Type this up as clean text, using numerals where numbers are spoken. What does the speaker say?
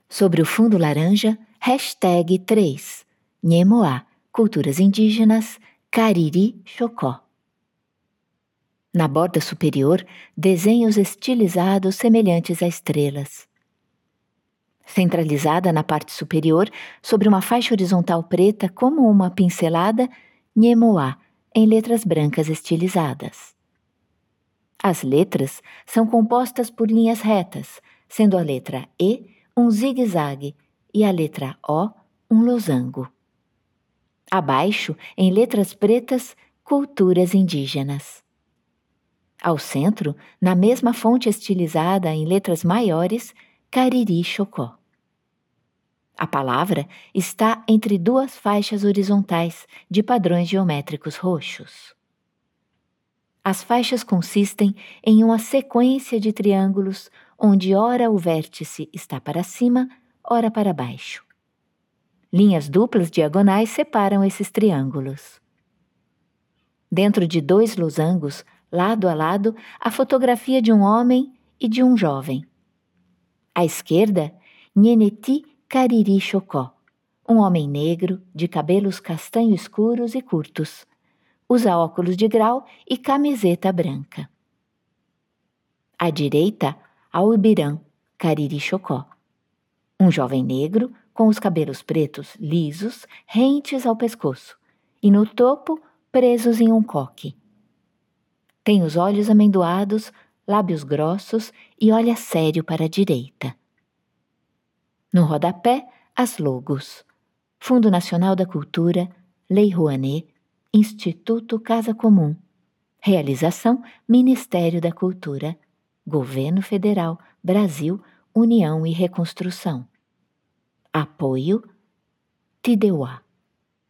Sobre o fundo laranja, #3, Nhemoá, Culturas Indígenas, Cariri Chocó. Na borda superior, desenhos estilizados semelhantes a estrelas. Centralizada na parte superior, sobre uma faixa horizontal preta como uma pincelada, Nhemoá, em letras brancas estilizadas. As letras são compostas por linhas retas, sendo a letra E um zigue-zague e a letra O um losango. Abaixo, em letras pretas, Culturas Indígenas. Ao centro, na mesma fonte estilizada em letras maiores, Cariri Chocó. A palavra está entre duas faixas horizontais de padrões geométricos roxos. As faixas consistem em uma sequência de triângulos onde ora o vértice está para cima, ora para baixo. Linhas duplas diagonais separam esses triângulos. Dentro de dois losangos, lado a lado, a fotografia de um homem e de um jovem. À esquerda, Nheneti Cariri Chocó, um homem negro, de cabelos castanho escuros e curtos. Usa óculos de grau e camiseta branca. À direita, Aubirã Cariri Chocó, um jovem negro com os cabelos pretos lisos, rentes ao pescoço, e no topo presos em um coque. Tem os olhos amendoados, lábios grossos e olha sério para a direita. No rodapé, as logos: Fundo Nacional da Cultura, Lei Rouanet, Instituto Casa Comum. Realização: Ministério da Cultura, Governo Federal, Brasil, União e Reconstrução. Apoio: Tideuá.